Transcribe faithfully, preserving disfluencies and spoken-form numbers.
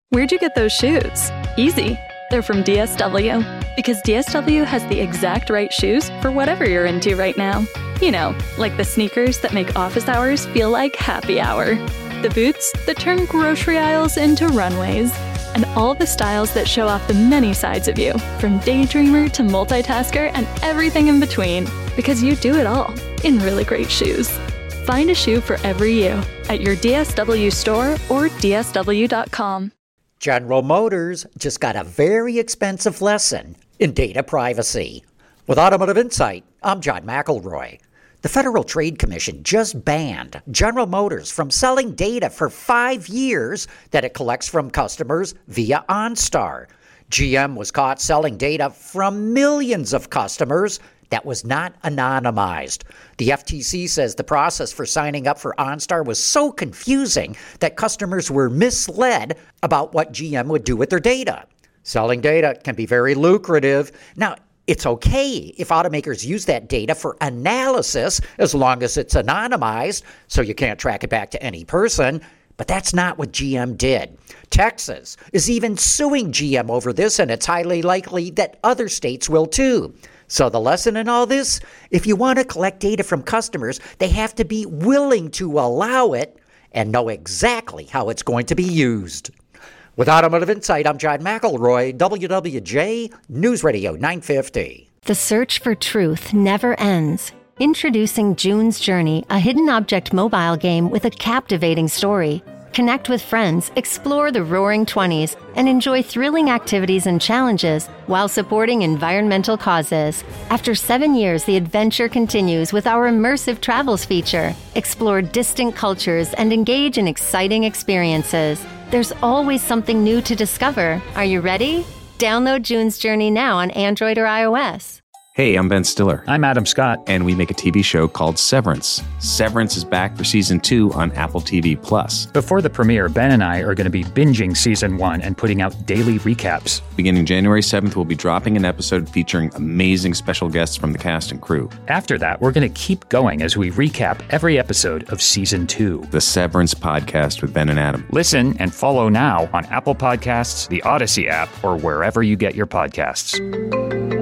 Where'd you get those shoes? Easy. They're from D S W. Because D S W has the exact right shoes for whatever you're into right now. You know, like the sneakers that make office hours feel like happy hour. The boots that turn grocery aisles into runways. And all the styles that show off the many sides of you, from daydreamer to multitasker and everything in between. Because you do it all in really great shoes. Find a shoe for every you at your D S W store or D S W dot com. General Motors just got a very expensive lesson in data privacy. With Automotive Insight, I'm John McElroy. The Federal Trade Commission just banned General Motors from selling data for five years that it collects from customers via OnStar. G M was caught selling data from millions of customers that was not anonymized. The F T C says the process for signing up for OnStar was so confusing that customers were misled about what G M would do with their data. Selling data can be very lucrative. Now, it's okay if automakers use that data for analysis as long as it's anonymized, so you can't track it back to any person. But that's not what G M did. Texas is even suing G M over this, and it's highly likely that other states will too. So the lesson in all this, if you want to collect data from customers, they have to be willing to allow it and know exactly how it's going to be used. With Automotive Insight, I'm John McElroy, W W J News Radio nine fifty. The search for truth never ends. Introducing June's Journey, a hidden object mobile game with a captivating story. Connect with friends, explore the roaring twenties, and enjoy thrilling activities and challenges while supporting environmental causes. After seven years, the adventure continues with our immersive travels feature. Explore distant cultures and engage in exciting experiences. There's always something new to discover. Are you ready? Download June's Journey now on Android or iOS. Hey, I'm Ben Stiller. I'm Adam Scott. And we make a T V show called Severance. Severance is back for season two on Apple T V Plus. Before the premiere, Ben and I are going to be binging season one and putting out daily recaps. Beginning January seventh, we'll be dropping an episode featuring amazing special guests from the cast and crew. After that, we're going to keep going as we recap every episode of season two. The Severance Podcast with Ben and Adam. Listen and follow now on Apple Podcasts, the Odyssey app, or wherever you get your podcasts.